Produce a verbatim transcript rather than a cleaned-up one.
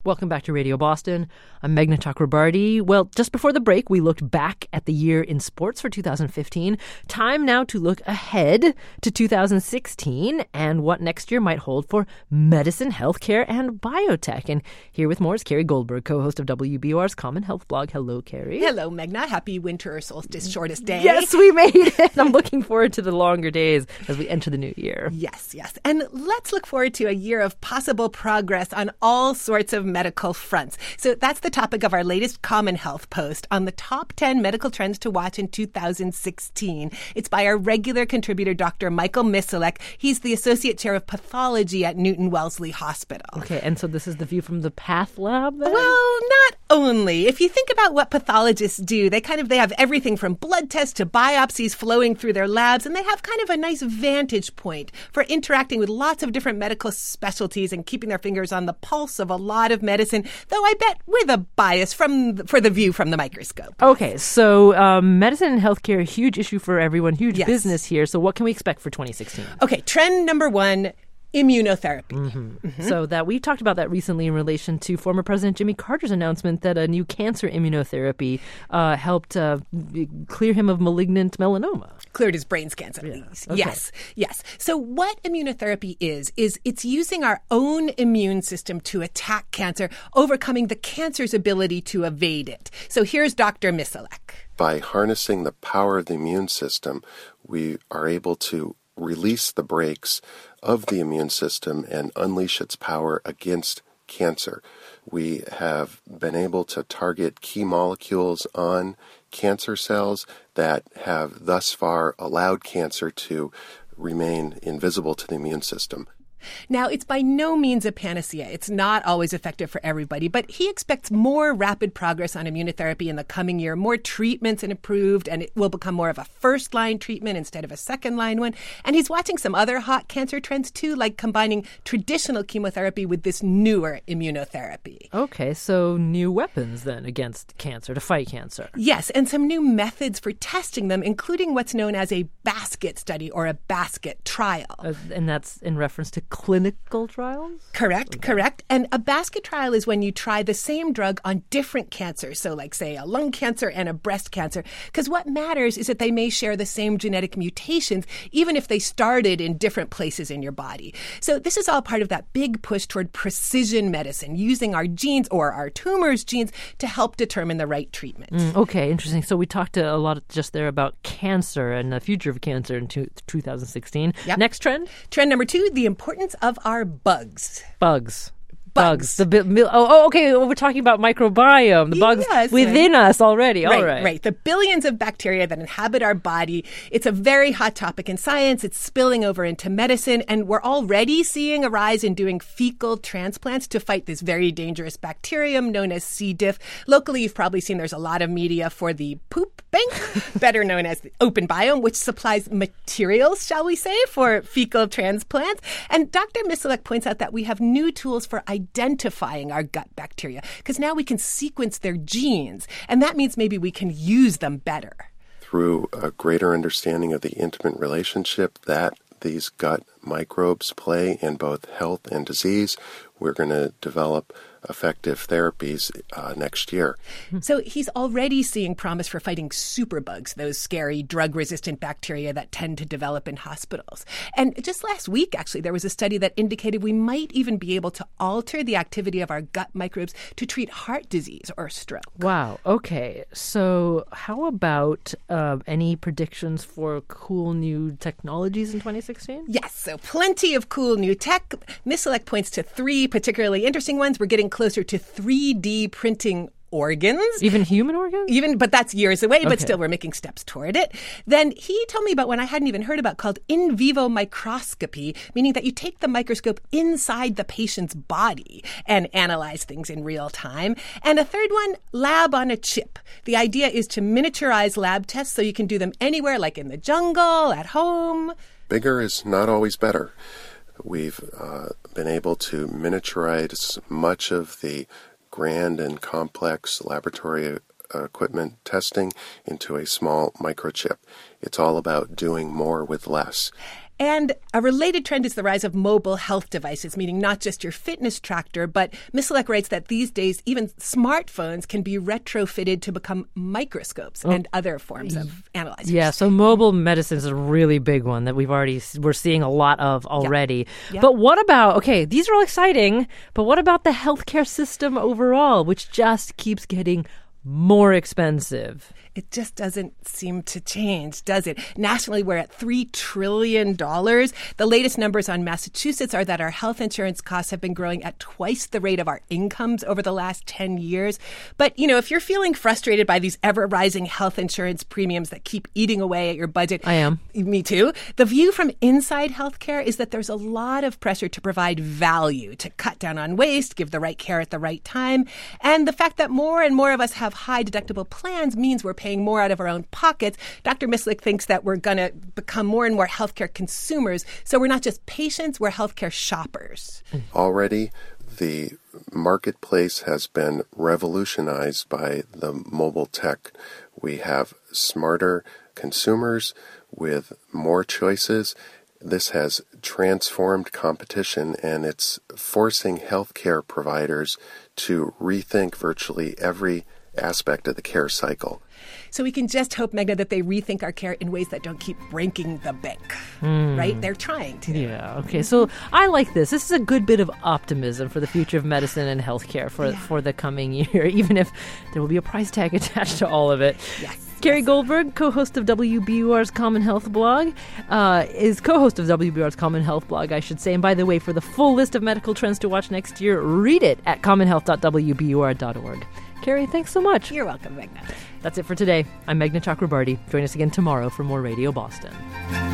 Welcome back to Radio Boston. I'm Meghna Chakrabarty. Well, just before the break, we looked back at the year in sports for two thousand fifteen. Time now to look ahead to two thousand sixteen and what next year might hold for medicine, healthcare, and biotech. And here with more is Carrie Goldberg, co-host of W B O R's Common Health blog. Hello, Carrie. Hello, Meghna. Happy winter solstice shortest day. Yes, we made it. I'm looking forward to the longer days as we enter the new year. Yes, yes. And let's look forward to a year of possible progress on all sorts of medical fronts. So that's the topic of our latest Common Health post on the top ten medical trends to watch in two thousand sixteen. It's by our regular contributor, Doctor Michael Michalek. He's the Associate Chair of Pathology at Newton Wellesley Hospital. Okay, and so this is the view from the Path Lab then? Well, not only. If you think about what pathologists do, they kind of they have everything from blood tests to biopsies flowing through their labs, and they have kind of a nice vantage point for interacting with lots of different medical specialties and keeping their fingers on the pulse of a lot of medicine, though I bet with a bias from for the view from the microscope. Okay, so um, medicine and healthcare, a huge issue for everyone, huge Yes. business here. So what can we expect for twenty sixteen? Okay, trend number one, immunotherapy. Mm-hmm. Mm-hmm. So that we talked about that recently in relation to former President Jimmy Carter's announcement that a new cancer immunotherapy uh, helped uh, clear him of malignant melanoma. Cleared his brain scans at Yeah. least. Okay. Yes, yes. So what immunotherapy is, is it's using our own immune system to attack cancer, overcoming the cancer's ability to evade it. So here's Doctor Michalek. By harnessing the power of the immune system, we are able to release the brakes of the immune system and unleash its power against cancer. We have been able to target key molecules on cancer cells that have thus far allowed cancer to remain invisible to the immune system. Now, it's by no means a panacea. It's not always effective for everybody, but he expects more rapid progress on immunotherapy in the coming year, more treatments and improved, and it will become more of a first-line treatment instead of a second-line one. And he's watching some other hot cancer trends, too, like combining traditional chemotherapy with this newer immunotherapy. Okay, so new weapons then against cancer, to fight cancer. Yes, and some new methods for testing them, including what's known as a basket study or a basket trial. Uh, and that's in reference to clinical trials? Correct, Okay. correct. And a basket trial is when you try the same drug on different cancers. So like, say, a lung cancer and a breast cancer. Because what matters is that they may share the same genetic mutations, even if they started in different places in your body. So this is all part of that big push toward precision medicine, using our genes or our tumors' genes to help determine the right treatment. Mm, okay, interesting. So we talked a lot just there about cancer and the future of cancer in two, two thousand sixteen. Yep. Next trend? Trend number two, the importance of our bugs. Bugs. Bugs. The bi- mil- oh, oh, okay. Well, we're talking about microbiome, the bugs Yes. within us already. All right, right. right. The billions of bacteria that inhabit our body. It's a very hot topic in science. It's spilling over into medicine, and we're already seeing a rise in doing fecal transplants to fight this very dangerous bacterium known as C. diff. Locally, you've probably seen there's a lot of media for the poop bank, better known as the Open Biome, which supplies materials, shall we say, for fecal transplants. And Doctor Michalek points out that we have new tools for identifying our gut bacteria, because now we can sequence their genes, and that means maybe we can use them better. Through a greater understanding of the intimate relationship that these gut microbes play in both health and disease, we're going to develop effective therapies uh, next year. So he's already seeing promise for fighting superbugs, those scary drug-resistant bacteria that tend to develop in hospitals. And just last week, actually, there was a study that indicated we might even be able to alter the activity of our gut microbes to treat heart disease or stroke. Wow. Okay. So how about uh, any predictions for cool new technologies in twenty sixteen? Yes, so plenty of cool new tech. Michalek points to three particularly interesting ones. We're getting closer to three D printing organs. Even human organs? Even, but that's years away, but Okay. still we're making steps toward it. Then he told me about one I hadn't even heard about called in vivo microscopy, meaning that you take the microscope inside the patient's body and analyze things in real time. And a third one, lab on a chip. The idea is to miniaturize lab tests so you can do them anywhere, like in the jungle, at home. Bigger is not always better. We've uh, been able to miniaturize much of the grand and complex laboratory uh, equipment testing into a small microchip. It's all about doing more with less. And a related trend is the rise of mobile health devices, meaning not just your fitness tracker, but Misselek writes that these days even smartphones can be retrofitted to become microscopes oh. and other forms of analyzers. Yeah, so mobile medicine is a really big one that we've already, we're seeing a lot of already. Yeah. Yeah. But what about, okay, these are all exciting, but what about the healthcare system overall, which just keeps getting more expensive? It just doesn't seem to change, does it? Nationally, we're at three trillion dollars. The latest numbers on Massachusetts are that our health insurance costs have been growing at twice the rate of our incomes over the last ten years. But, you know, if you're feeling frustrated by these ever-rising health insurance premiums that keep eating away at your budget. I am. Me too. The view from inside healthcare is that there's a lot of pressure to provide value, to cut down on waste, give the right care at the right time. And the fact that more and more of us have high deductible plans means we're paying more out of our own pockets. Doctor Misselek thinks that we're going to become more and more healthcare consumers. So we're not just patients, we're healthcare shoppers. Already, the marketplace has been revolutionized by the mobile tech. We have smarter consumers with more choices. This has transformed competition, and it's forcing healthcare providers to rethink virtually every aspect of the care cycle. So we can just hope, Meghna, that they rethink our care in ways that don't keep breaking the bank, mm. right? They're trying to. Yeah, okay. So I like this. This is a good bit of optimism for the future of medicine and healthcare for, yeah. for the coming year, even if there will be a price tag attached to all of it. Yes. Carrie Goldberg, co-host of W B U R's Common Health blog, uh, is co-host of W B U R's Common Health blog, I should say. And by the way, for the full list of medical trends to watch next year, read it at common health dot w b u r dot org. Carrie, thanks so much. You're welcome, Meghna. That's it for today. I'm Meghna Chakrabarty. Join us again tomorrow for more Radio Boston.